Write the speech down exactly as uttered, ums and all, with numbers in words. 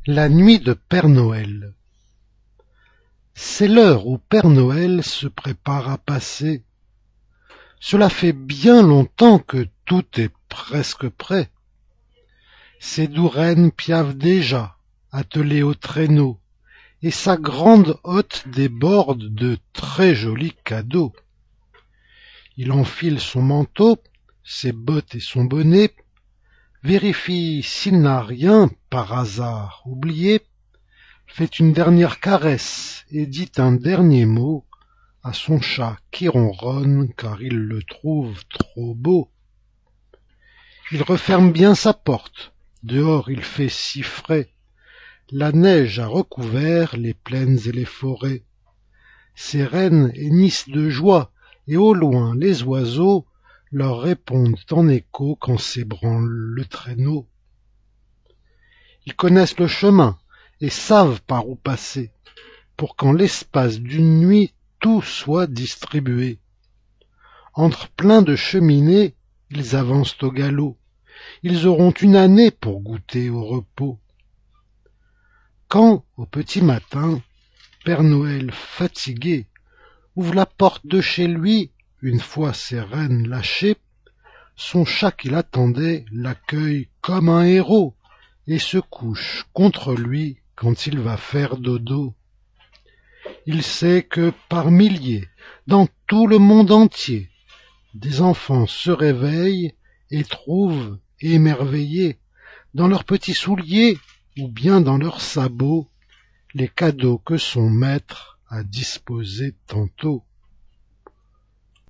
La nuit de Père Noël. C'est l'heure où Père Noël se prépare à passer. Cela fait bien longtemps que tout est presque prêt. Ses doux rennes piaffent déjà, attelées au traîneau, et sa grande hotte déborde de très jolis cadeaux. Il enfile son manteau, ses bottes et son bonnet, vérifie s'il n'a rien par hasard oublié, fait une dernière caresse et dit un dernier mot à son chat qui ronronne car il le trouve trop beau. Il referme bien sa porte, dehors il fait si frais, la neige a recouvert les plaines et les forêts. Ses rennes hennissent de joie et au loin les oiseaux leur répondent en écho quand s'ébranle le traîneau. Ils connaissent le chemin et savent par où passer, pour qu'en l'espace d'une nuit tout soit distribué. Entre plein de cheminées, ils avancent au galop, ils auront une année pour goûter au repos. Quand, au petit matin, Père Noël fatigué ouvre la porte de chez lui, une fois ses rennes lâchées, son chat qui l'attendait l'accueille comme un héros et se couche contre lui quand il va faire dodo. Il sait que par milliers, dans tout le monde entier, des enfants se réveillent et trouvent, émerveillés, dans leurs petits souliers ou bien dans leurs sabots, les cadeaux que son maître a disposés tantôt.